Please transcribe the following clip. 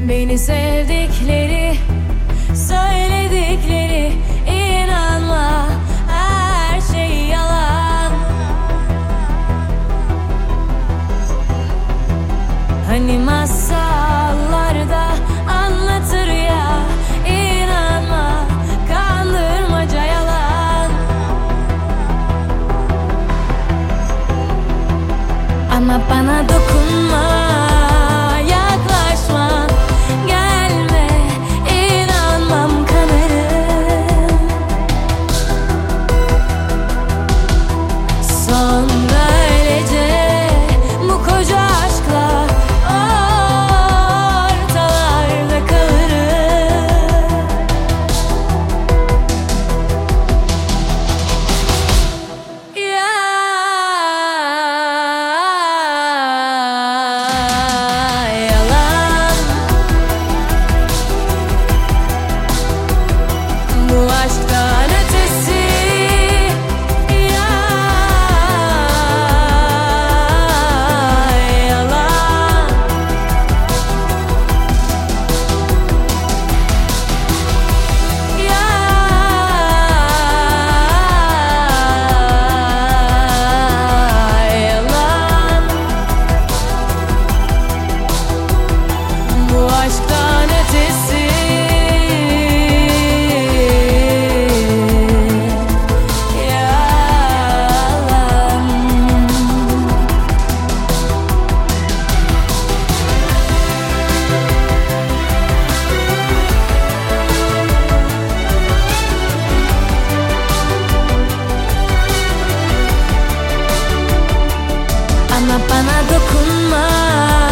Beni sevdikleri, söyledikleri, inanma, her şey yalan. Hani masallarda anlatır ya, inanma, kandırmaca yalan. Ama bana dokunma, yaklaşma, gelme, inanmam, kanarım. Sonra öylece bu koca aşkla ortalarda kalırım. Yalan, bu aşktan ötesi. Yalan, yalan, bu aşktan ötesi. Yalan. Ama bana dokunma,